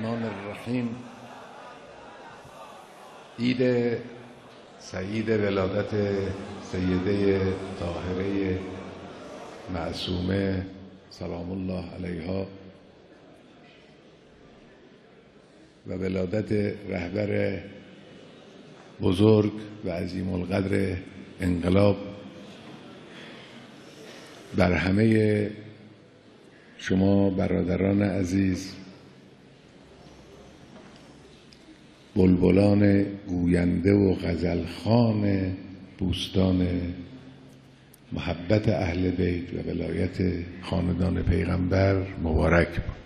الرحمن الرحیم. عید سعید ولادت سیده طاهره معصومه سلام الله علیها و ولادت رهبر بزرگ و عظیم القدر انقلاب بر همه شما برادران عزیز، بلبلان گوینده و غزلخوان بوستان محبت اهل بیت و ولایت خاندان پیغمبر مبارک باد.